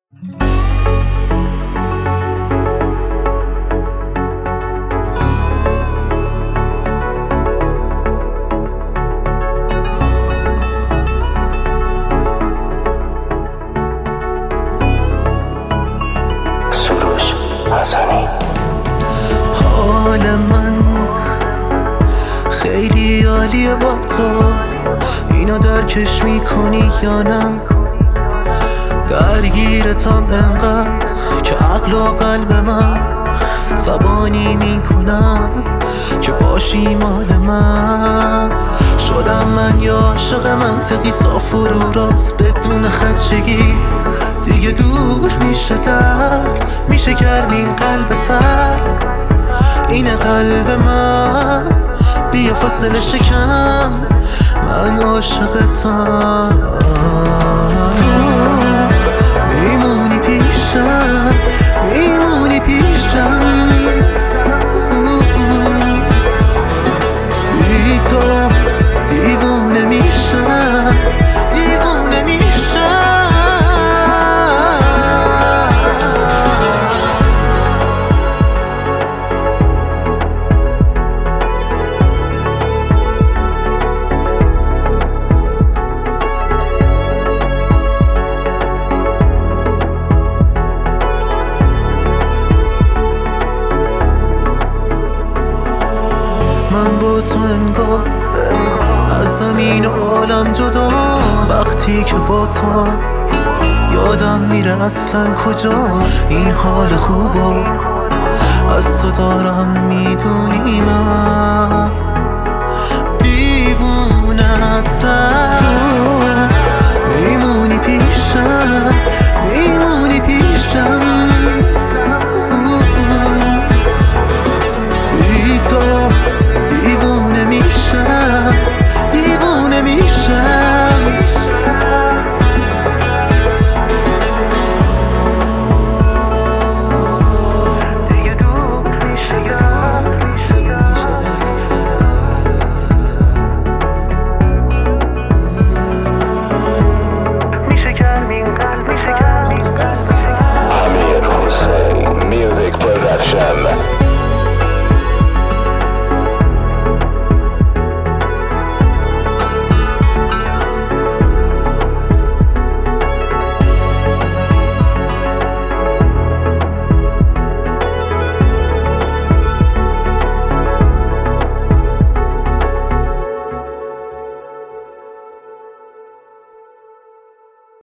حال من خیلی عالیه با تو، اینو درکش میکنی یا نه؟ درگیرتم انقدر که عقل و قلب من تبانی میکنم که باشی مال من. شدم من یا عاشق منطقی صاف و رو راست بدون خدشگی، دیگه دور میشه میشه گرم این قلب سرد. اینه قلب من، بیا فاصله شکم، من عاشقتم. تو میمونی پیشم، میمونی پیشم، بی تو دیوونه میشم، دیوونه میشم. من با تو انگار از زمین و عالم جدا، وقتی که با تو یادم میره اصلا کجا این حال خوبو از تو دارم. میدونی من دیوونتم، تو میمونی پیشم،